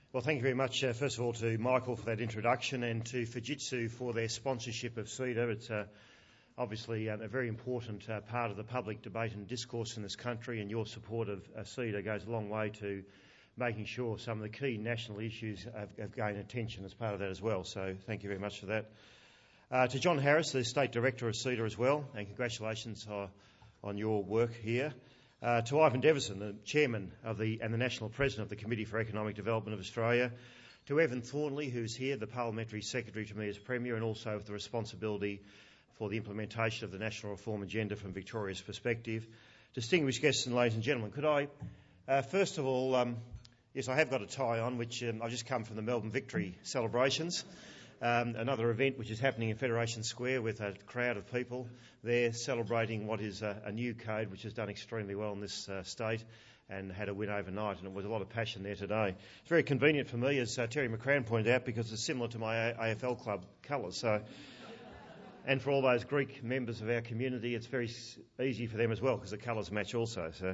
Well, thank you very much, first of all, to Michael for that introduction and to Fujitsu for their sponsorship of CEDA. It's obviously a very important part of the public debate and discourse in this country, and your support of CEDA goes a long way to making sure some of the key national issues have gained attention as part of that as well. So thank you very much for that. To John Harris, the State Director of CEDA as well, and congratulations on your work here. To Ivan Deverson, the Chairman and the National President of the Committee for Economic Development of Australia. To Evan Thornley, who's here, the Parliamentary Secretary to me as Premier, and also with the responsibility for the implementation of the National Reform Agenda from Victoria's perspective. Distinguished guests and ladies and gentlemen, could I, first of all, yes, I have got a tie on, which I've just come from the Melbourne Victory celebrations. Another event which is happening in Federation Square with a crowd of people there celebrating what is a new code which has done extremely well in this state and had a win overnight, and it was a lot of passion there today. It's very convenient for me, as Terry McCrann pointed out, because it's similar to my AFL club colours. So, and for all those Greek members of our community, it's very easy for them as well because the colours match also. So,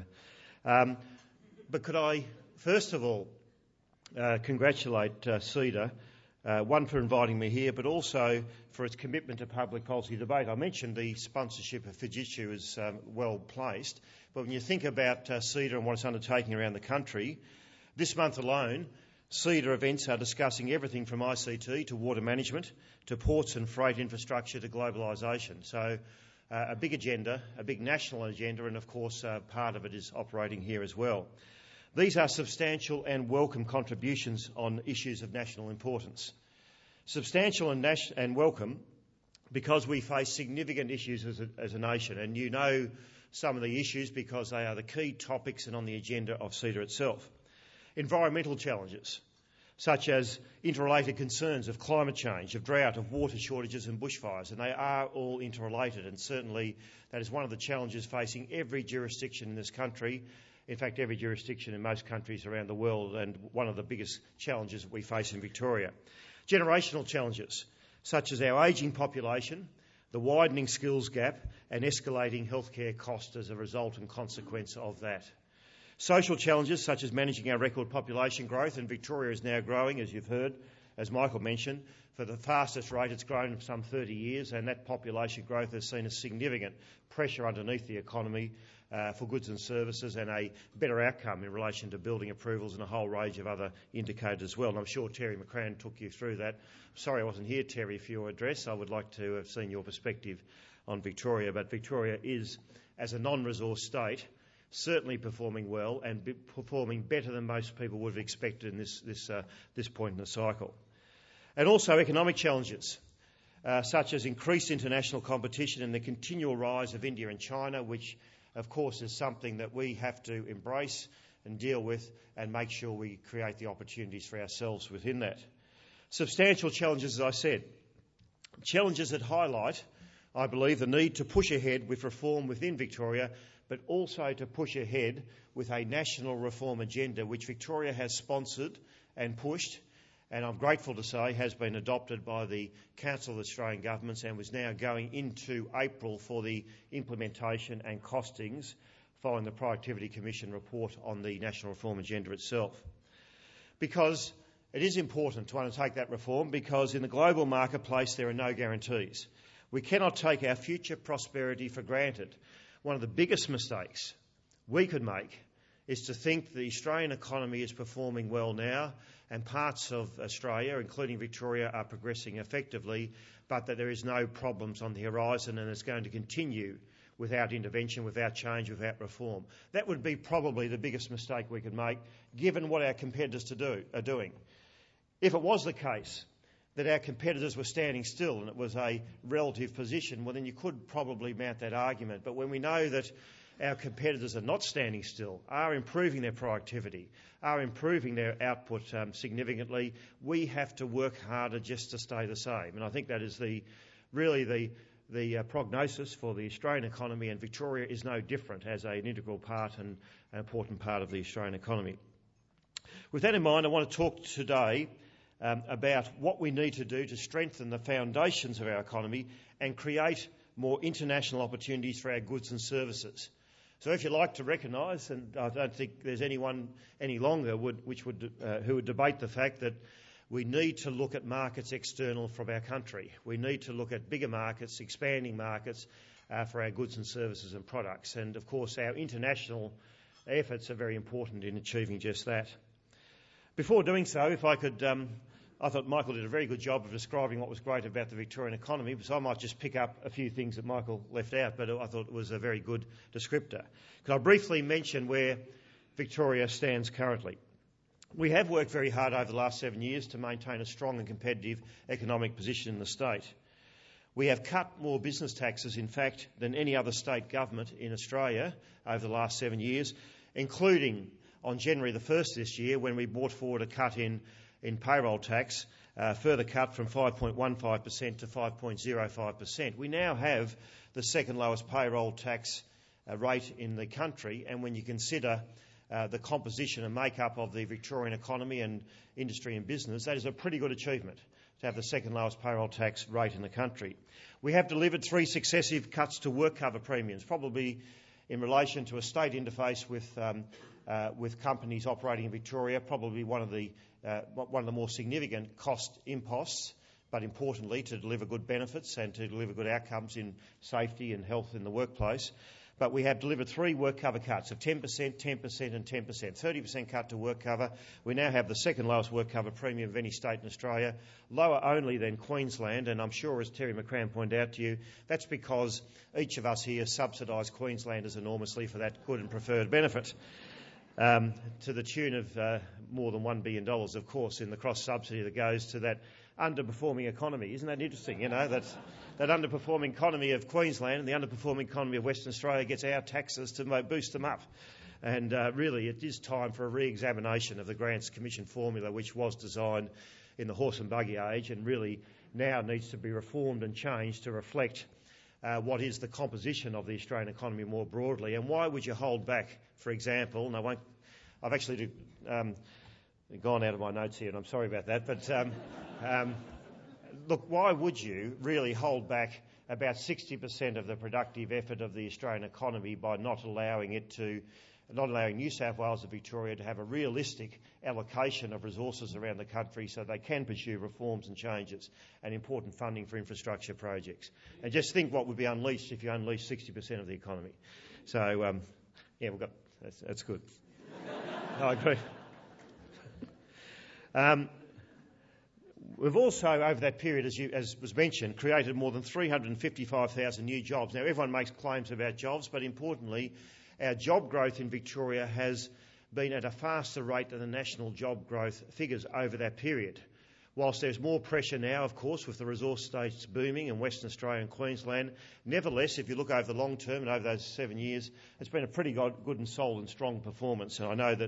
but could I, first of all, congratulate CEDA, one for inviting me here, but also for its commitment to public policy debate. I mentioned the sponsorship of Fujitsu is well placed, but when you think about CEDA and what it's undertaking around the country, this month alone, CEDA events are discussing everything from ICT to water management to ports and freight infrastructure to globalisation. So a big agenda, a big national agenda, and of course part of it is operating here as well. These are substantial and welcome contributions on issues of national importance. Substantial and welcome because we face significant issues as a nation, and you know some of the issues because they are the key topics and on the agenda of CEDA itself. Environmental challenges, such as interrelated concerns of climate change, of drought, of water shortages and bushfires, and they are all interrelated, and certainly that is one of the challenges facing every jurisdiction in this country. In fact, every jurisdiction in most countries around the world, and one of the biggest challenges that we face in Victoria. Generational challenges, such as our ageing population, the widening skills gap, and escalating healthcare costs as a result and consequence of that. Social challenges, such as managing our record population growth, and Victoria is now growing, as you've heard, as Michael mentioned, for the fastest rate it's grown in some 30 years, and that population growth has seen a significant pressure underneath the economy for goods and services, and a better outcome in relation to building approvals and a whole range of other indicators as well. And I'm sure Terry McCrann took you through that. Sorry I wasn't here, Terry, for your address. I would like to have seen your perspective on Victoria, but Victoria is, as a non-resource state, certainly performing well and performing better than most people would have expected in this point in the cycle. And also economic challenges, such as increased international competition and the continual rise of India and China, which of course is something that we have to embrace and deal with and make sure we create the opportunities for ourselves within that. Substantial challenges, as I said. Challenges that highlight, I believe, the need to push ahead with reform within Victoria, but also to push ahead with a national reform agenda which Victoria has sponsored and pushed, and I'm grateful to say has been adopted by the Council of Australian Governments and was now going into April for the implementation and costings following the Productivity Commission report on the National Reform Agenda itself. Because it is important to undertake that reform, because in the global marketplace there are no guarantees. We cannot take our future prosperity for granted. One of the biggest mistakes we could make is to think the Australian economy is performing well now and parts of Australia, including Victoria, are progressing effectively, but that there is no problems on the horizon and it's going to continue without intervention, without change, without reform. That would be probably the biggest mistake we could make, given what our competitors are doing. If it was the case that our competitors were standing still and it was a relative position, well then you could probably mount that argument. But when we know that our competitors are not standing still, are improving their productivity, are improving their output significantly, we have to work harder just to stay the same. And I think that is really the prognosis for the Australian economy, and Victoria is no different as an integral part and an important part of the Australian economy. With that in mind, I want to talk today about what we need to do to strengthen the foundations of our economy and create more international opportunities for our goods and services. So if you like to recognise, and I don't think there's anyone any longer who would debate the fact that we need to look at markets external from our country. We need to look at bigger markets, expanding markets for our goods and services and products. And of course our international efforts are very important in achieving just that. Before doing so, if I could, I thought Michael did a very good job of describing what was great about the Victorian economy, so I might just pick up a few things that Michael left out, but I thought it was a very good descriptor. Could I briefly mention where Victoria stands currently? We have worked very hard over the last 7 years to maintain a strong and competitive economic position in the state. We have cut more business taxes, in fact, than any other state government in Australia over the last 7 years, including on January the 1st this year when we brought forward a cut in payroll tax, further cut from 5.15% to 5.05%. We now have the second lowest payroll tax rate in the country, and when you consider the composition and makeup of the Victorian economy and industry and business, that is a pretty good achievement to have the second lowest payroll tax rate in the country. We have delivered 3 successive cuts to work cover premiums, probably in relation to a state interface with companies operating in Victoria, probably one of the more significant cost imposts, but importantly to deliver good benefits and to deliver good outcomes in safety and health in the workplace. But we have delivered 3 work cover cuts of 10%, 10% and 10%. 30% cut to work cover. We now have the second lowest work cover premium of any state in Australia, lower only than Queensland, and I'm sure, as Terry McCran pointed out to you, that's because each of us here subsidise Queenslanders enormously for that good and preferred benefit, to the tune of more than $1 billion, of course, in the cross-subsidy that goes to that underperforming economy. Isn't that interesting? You know, that underperforming economy of Queensland and the underperforming economy of Western Australia gets our taxes to boost them up. And really, it is time for a re-examination of the Grants Commission formula, which was designed in the horse and buggy age and really now needs to be reformed and changed to reflect what is the composition of the Australian economy more broadly. And why would you hold back, for example, and I've actually gone out of my notes here, and I'm sorry about that, but look, why would you really hold back about 60% of the productive effort of the Australian economy by not allowing New South Wales and Victoria to have a realistic allocation of resources around the country so they can pursue reforms and changes and important funding for infrastructure projects? And just think what would be unleashed if you unleashed 60% of the economy. So, that's good. I agree. We've also, over that period, as was mentioned, created more than 355,000 new jobs. Now, everyone makes claims about jobs, but importantly, our job growth in Victoria has been at a faster rate than the national job growth figures over that period. Whilst there's more pressure now, of course, with the resource states booming in Western Australia and Queensland, nevertheless, if you look over the long term and over those 7 years, it's been a pretty good and solid and strong performance. And I know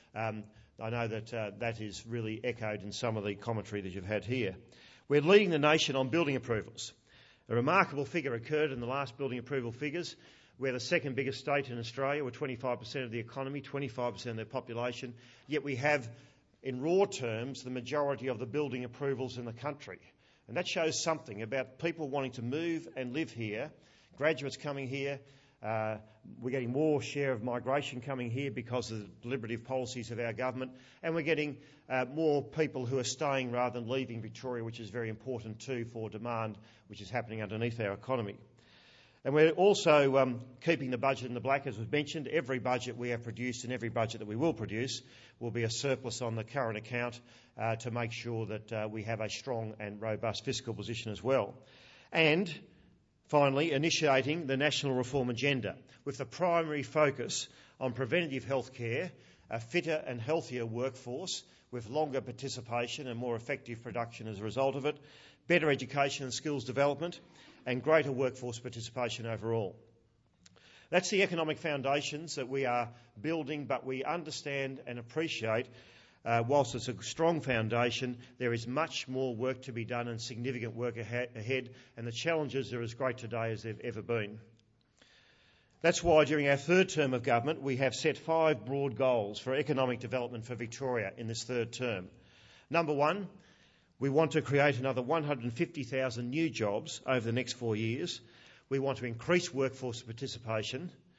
that that is really echoed in some of the commentary that you've had here. We're leading the nation on building approvals. A remarkable figure occurred in the last building approval figures. We're the second biggest state in Australia. We're 25% of the economy, 25% of the population. Yet we have, in raw terms, the majority of the building approvals in the country. And that shows something about people wanting to move and live here, graduates coming here. We're getting more share of migration coming here because of the deliberative policies of our government, and we're getting more people who are staying rather than leaving Victoria, which is very important too for demand, which is happening underneath our economy. And we're also keeping the budget in the black, as was mentioned. Every budget we have produced and every budget that we will produce will be a surplus on the current account to make sure that we have a strong and robust fiscal position as well. And finally, initiating the national reform agenda with the primary focus on preventative health care, a fitter and healthier workforce with longer participation and more effective production as a result of it, better education and skills development, and greater workforce participation overall. That's the economic foundations that we are building, but we understand and appreciate whilst it's a strong foundation, there is much more work to be done and significant work ahead, and the challenges are as great today as they've ever been. That's why during our third term of government, we have set 5 broad goals for economic development for Victoria in this third term. Number 1, we want to create another 150,000 new jobs over the next 4 years. We want to increase workforce participation,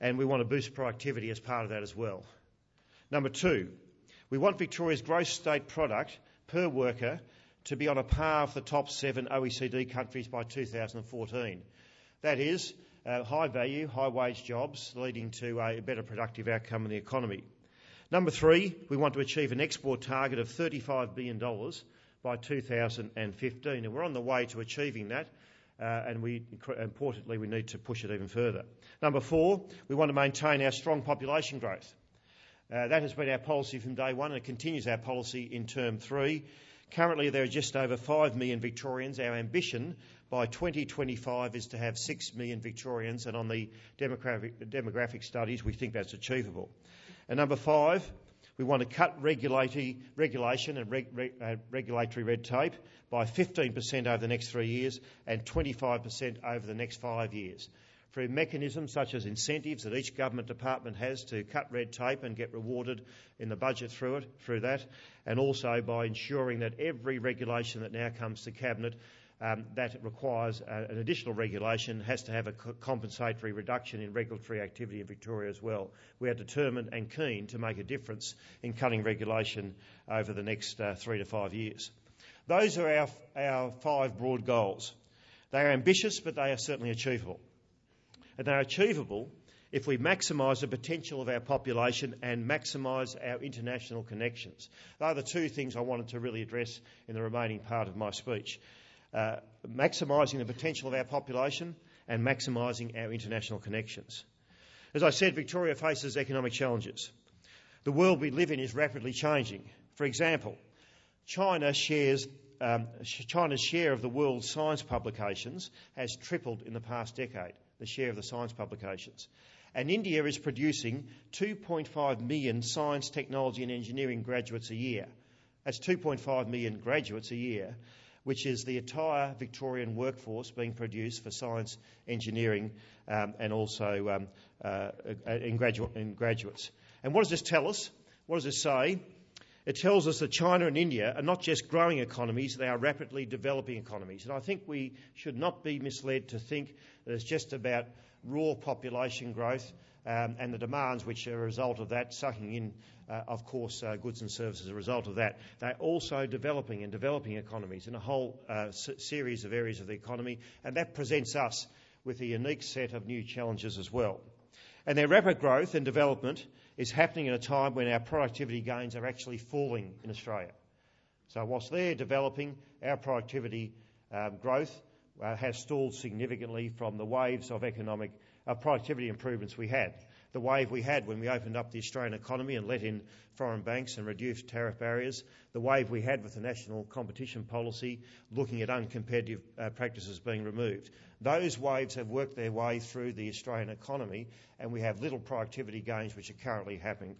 and we want to boost productivity as part of that as well. Number 2, we want Victoria's gross state product per worker to be on a par with the top 7 OECD countries by 2014. That is, high value, high wage jobs leading to a better productive outcome in the economy. Number 3, we want to achieve an export target of $35 billion by 2015, and we're on the way to achieving that, and importantly we need to push it even further. Number 4, we want to maintain our strong population growth. That has been our policy from day one, and it continues our policy in Term 3. Currently there are just over 5 million Victorians. Our ambition by 2025 is to have 6 million Victorians, and on the demographic studies we think that's achievable. And number 5, we want to cut regulation and regulatory red tape by 15% over the next 3 years and 25% over the next 5 years, through mechanisms such as incentives that each government department has to cut red tape and get rewarded in the budget through that, and also by ensuring that every regulation that now comes to Cabinet that requires an additional regulation has to have a compensatory reduction in regulatory activity in Victoria as well. We are determined and keen to make a difference in cutting regulation over the next 3 to 5 years. Those are our 5 broad goals. They are ambitious, but they are certainly achievable. And they are achievable if we maximise the potential of our population and maximise our international connections. They are the 2 things I wanted to really address in the remaining part of my speech. Maximising the potential of our population and maximising our international connections. As I said, Victoria faces economic challenges. The world we live in is rapidly changing. For example, China's share of the world's science publications has tripled in the past decade, the share of the science publications. And India is producing 2.5 million science, technology and engineering graduates a year. That's 2.5 million graduates a year, which is the entire Victorian workforce being produced for science, engineering and also in graduates. And what does this tell us? What does this say? It tells us that China and India are not just growing economies, they are rapidly developing economies. And I think we should not be misled to think that it's just about raw population growth and the demands which are a result of that, sucking in, of course, goods and services as a result of that. They're also developing economies in a whole series of areas of the economy, and that presents us with a unique set of new challenges as well. And their rapid growth and development is happening at a time when our productivity gains are actually falling in Australia. So whilst they're developing, our productivity growth has stalled significantly from the waves of economic productivity improvements we had. The wave we had when we opened up the Australian economy and let in foreign banks and reduced tariff barriers, the wave we had with the national competition policy looking at uncompetitive practices being removed. Those waves have worked their way through the Australian economy, and we have little productivity gains which are currently happening.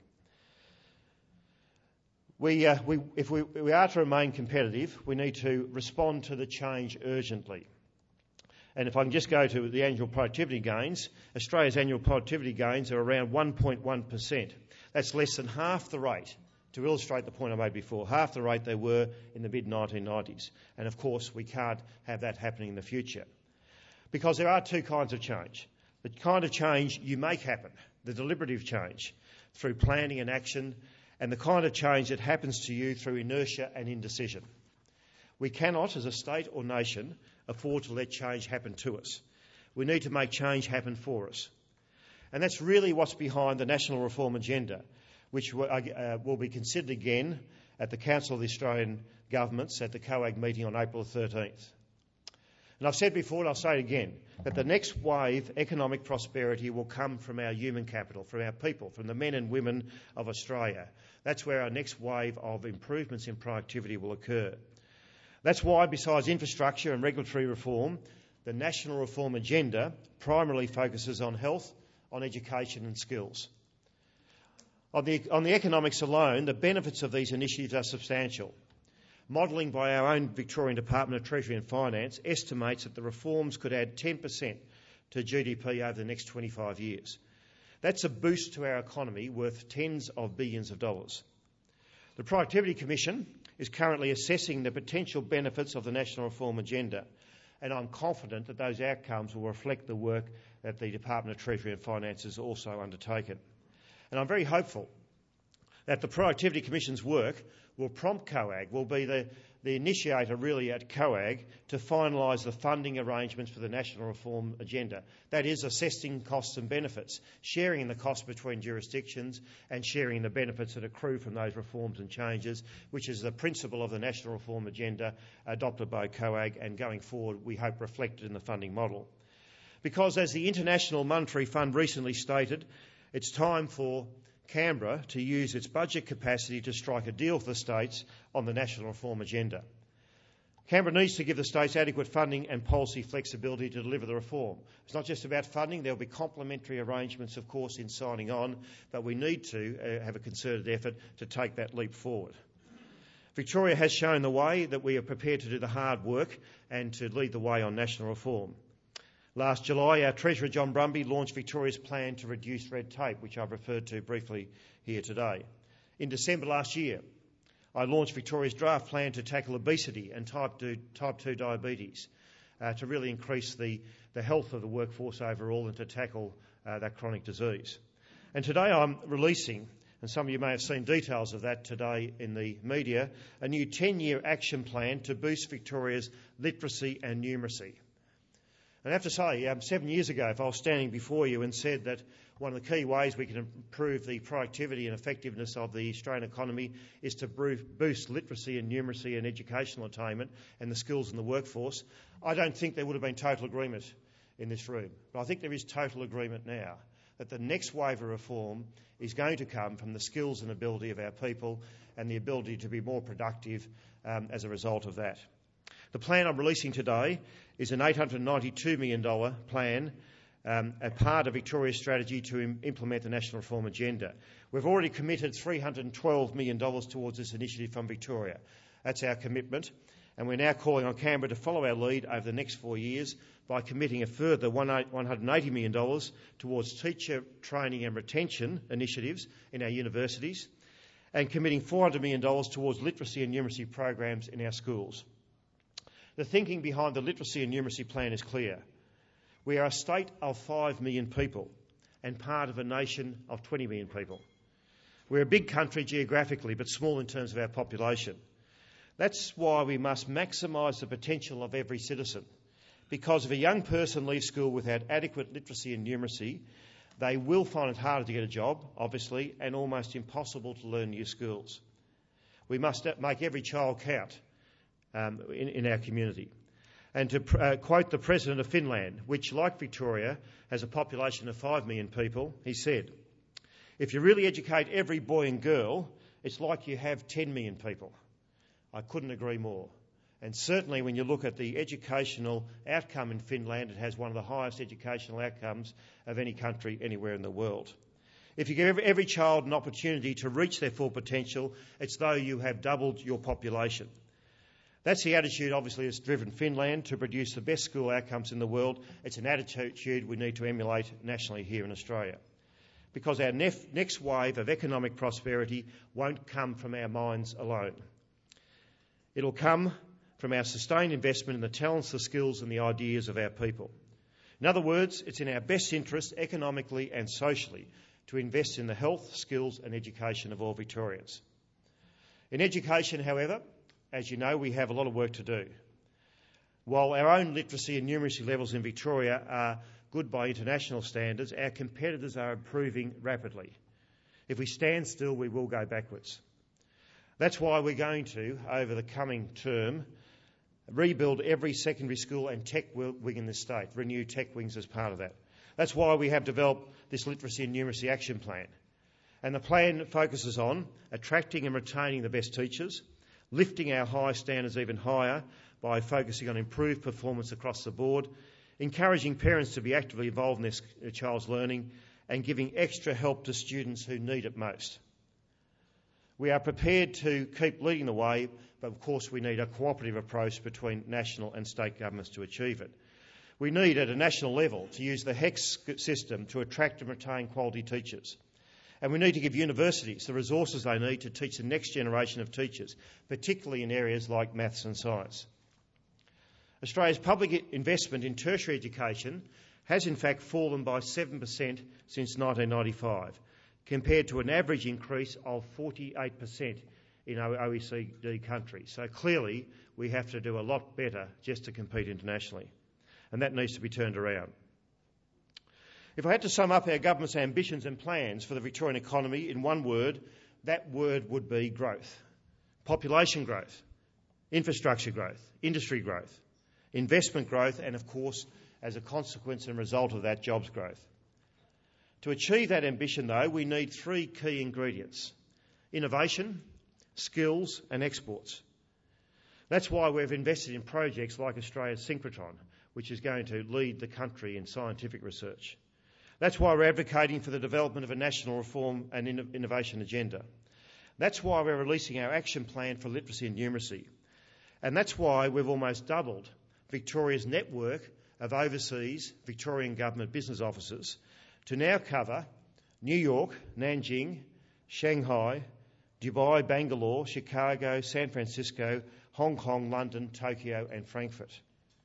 If we are to remain competitive, we need to respond to the change urgently. And if I can just go to the annual productivity gains, Australia's annual productivity gains are around 1.1%. That's less than half the rate, to illustrate the point I made before, half the rate they were in the mid-1990s. And of course, we can't have that happening in the future. Because there are 2 kinds of change. The kind of change you make happen, the deliberative change, through planning and action, and the kind of change that happens to you through inertia and indecision. We cannot, as a state or nation, afford to let change happen to us. We need to make change happen for us. And that's really what's behind the National Reform Agenda, which will be considered again at the Council of the Australian Governments at the COAG meeting on April 13th. And I've said before, and I'll say it again, that the next wave of economic prosperity will come from our human capital, from our people, from the men and women of Australia. That's where our next wave of improvements in productivity will occur. That's why, besides infrastructure and regulatory reform, the National Reform Agenda primarily focuses on health, on education and skills. On the economics alone, the benefits of these initiatives are substantial. Modelling by our own Victorian Department of Treasury and Finance estimates that the reforms could add 10% to GDP over the next 25 years. That's a boost to our economy worth tens of billions of dollars. The Productivity Commission is currently assessing the potential benefits of the National Reform Agenda, and I'm confident that those outcomes will reflect the work that the Department of Treasury and Finance has also undertaken. And I'm very hopeful that the Productivity Commission's work will prompt COAG, will be the initiator really at COAG to finalise the funding arrangements for the National Reform Agenda. That is, assessing costs and benefits, sharing the costs between jurisdictions and sharing the benefits that accrue from those reforms and changes, which is the principle of the National Reform Agenda adopted by COAG and going forward we hope reflected in the funding model. Because as the International Monetary Fund recently stated, it's time for Canberra to use its budget capacity to strike a deal for the states on the National Reform Agenda. Canberra needs to give the states adequate funding and policy flexibility to deliver the reform. It's not just about funding. There will be complementary arrangements, of course, in signing on, but we need to have a concerted effort to take that leap forward. Victoria has shown the way that we are prepared to do the hard work and to lead the way on national reform. Last July, our Treasurer John Brumby launched Victoria's plan to reduce red tape, which I've referred to briefly here today. In December last year, I launched Victoria's draft plan to tackle obesity and type 2 diabetes, to really increase the health of the workforce overall and to tackle that chronic disease. And today I'm releasing, and some of you may have seen details of that today in the media, a new 10-year action plan to boost Victoria's literacy and numeracy. And I have to say, 7 years ago, if I was standing before you and said that one of the key ways we can improve the productivity and effectiveness of the Australian economy is to boost literacy and numeracy and educational attainment and the skills in the workforce, I don't think there would have been total agreement in this room. But I think there is total agreement now that the next wave of reform is going to come from the skills and ability of our people and the ability to be more productive as a result of that. The plan I'm releasing today is an $892 million plan, a part of Victoria's strategy to implement the National Reform Agenda. We've already committed $312 million towards this initiative from Victoria. That's our commitment, and we're now calling on Canberra to follow our lead over the next 4 years by committing a further $180 million towards teacher training and retention initiatives in our universities, and committing $400 million towards literacy and numeracy programs in our schools. The thinking behind the literacy and numeracy plan is clear. We are a state of 5 million people and part of a nation of 20 million people. We're a big country geographically, but small in terms of our population. That's why we must maximise the potential of every citizen, because if a young person leaves school without adequate literacy and numeracy, they will find it harder to get a job, obviously, and almost impossible to learn new skills. We must make every child count in our community. And to quote the President of Finland, which, like Victoria, has a population of 5 million people, he said, "If you really educate every boy and girl, it's like you have 10 million people." I couldn't agree more. And certainly when you look at the educational outcome in Finland, it has one of the highest educational outcomes of any country anywhere in the world. If you give every child an opportunity to reach their full potential, it's though you have doubled your population. That's the attitude, obviously, that's driven Finland to produce the best school outcomes in the world. It's an attitude we need to emulate nationally here in Australia. Because our next wave of economic prosperity won't come from our minds alone. It'll come from our sustained investment in the talents, the skills and the ideas of our people. In other words, it's in our best interest, economically and socially, to invest in the health, skills and education of all Victorians. In education, however, as you know, we have a lot of work to do. While our own literacy and numeracy levels in Victoria are good by international standards, our competitors are improving rapidly. If we stand still, we will go backwards. That's why we're going to, over the coming term, rebuild every secondary school and tech wing in this state, renew tech wings as part of that. That's why we have developed this Literacy and Numeracy Action Plan. And the plan focuses on attracting and retaining the best teachers, lifting our high standards even higher by focusing on improved performance across the board, encouraging parents to be actively involved in their child's learning, and giving extra help to students who need it most. We are prepared to keep leading the way, but of course we need a cooperative approach between national and state governments to achieve it. We need at a national level to use the HEX system to attract and retain quality teachers. And we need to give universities the resources they need to teach the next generation of teachers, particularly in areas like maths and science. Australia's public investment in tertiary education has in fact fallen by 7% since 1995, compared to an average increase of 48% in OECD countries. So clearly we have to do a lot better just to compete internationally, and that needs to be turned around. If I had to sum up our government's ambitions and plans for the Victorian economy in one word, that word would be growth. Population growth, infrastructure growth, industry growth, investment growth, and of course, as a consequence and result of that, jobs growth. To achieve that ambition, though, we need three key ingredients: innovation, skills and exports. That's why we've invested in projects like Australia's synchrotron, which is going to lead the country in scientific research. That's why we're advocating for the development of a national reform and innovation agenda. That's why we're releasing our action plan for literacy and numeracy. And that's why we've almost doubled Victoria's network of overseas Victorian government business offices to now cover New York, Nanjing, Shanghai, Dubai, Bangalore, Chicago, San Francisco, Hong Kong, London, Tokyo and Frankfurt.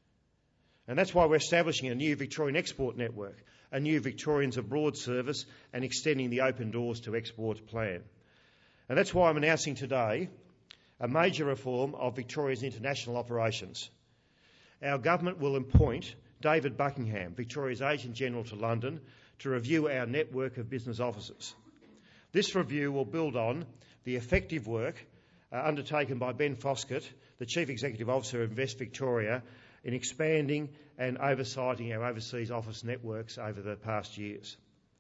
And that's why we're establishing a new Victorian export network, a new Victorians Abroad service and extending the Open Doors to Export plan. And that's why I'm announcing today a major reform of Victoria's international operations. Our government will appoint David Buckingham, Victoria's Agent General to London, to review our network of business offices. This review will build on the effective work undertaken by Ben Foskett, the Chief Executive Officer of Invest Victoria, in expanding and oversighting our overseas office networks over the past years.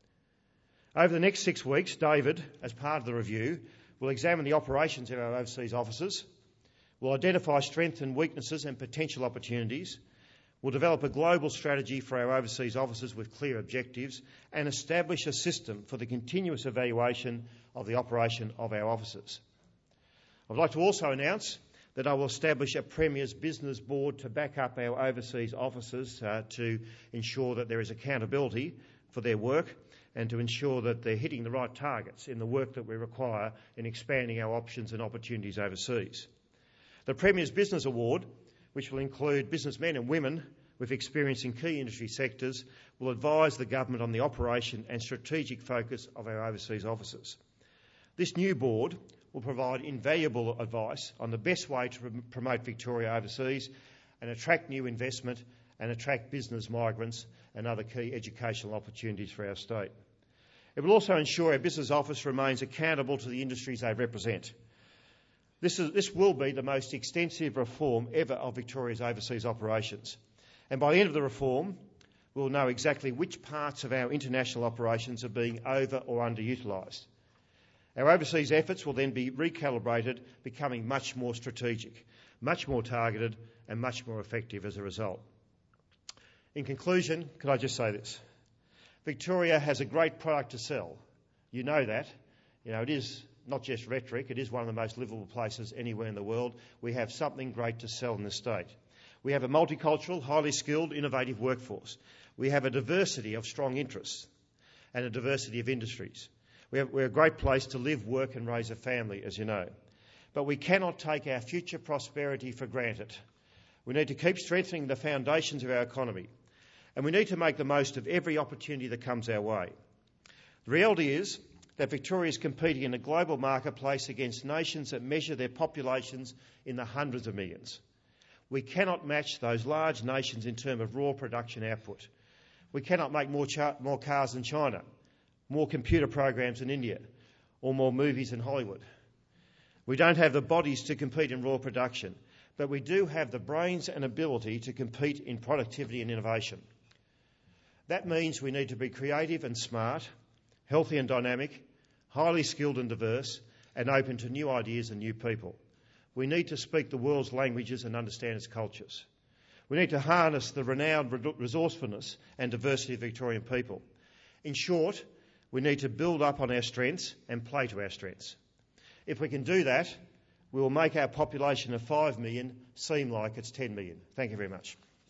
Over the next 6 weeks, David, as part of the review, will examine the operations of our overseas offices, will identify strengths and weaknesses and potential opportunities, will develop a global strategy for our overseas offices with clear objectives, and establish a system for the continuous evaluation of the operation of our offices. I'd like to also announce that I will establish a Premier's Business Board to back up our overseas offices to ensure that there is accountability for their work and to ensure that they're hitting the right targets in the work that we require in expanding our options and opportunities overseas. The Premier's Business Award, which will include businessmen and women with experience in key industry sectors, will advise the government on the operation and strategic focus of our overseas offices. This new board will provide invaluable advice on the best way to promote Victoria overseas and attract new investment and attract business migrants and other key educational opportunities for our state. It will also ensure our business office remains accountable to the industries they represent. This will be the most extensive reform ever of Victoria's overseas operations. And by the end of the reform, we'll know exactly which parts of our international operations are being over or underutilised. Our overseas efforts will then be recalibrated, becoming much more strategic, much more targeted and much more effective as a result. In conclusion, could I just say this? Victoria has a great product to sell. You know that. It is not just rhetoric, it is one of the most livable places anywhere in the world. We have something great to sell in the state. We have a multicultural, highly skilled, innovative workforce. We have a diversity of strong interests and a diversity of industries. We're a great place to live, work and raise a family, as you know. But we cannot take our future prosperity for granted. We need to keep strengthening the foundations of our economy, and we need to make the most of every opportunity that comes our way. The reality is that Victoria is competing in a global marketplace against nations that measure their populations in the hundreds of millions. We cannot match those large nations in terms of raw production output. We cannot make more cars than China, more computer programs than India, or more movies than Hollywood. We don't have the bodies to compete in raw production, but we do have the brains and ability to compete in productivity and innovation. That means we need to be creative and smart, healthy and dynamic, highly skilled and diverse, and open to new ideas and new people. We need to speak the world's languages and understand its cultures. We need to harness the renowned resourcefulness and diversity of Victorian people. In short, we need to build up on our strengths and play to our strengths. If we can do that, we will make our population of 5 million seem like it's 10 million. Thank you very much.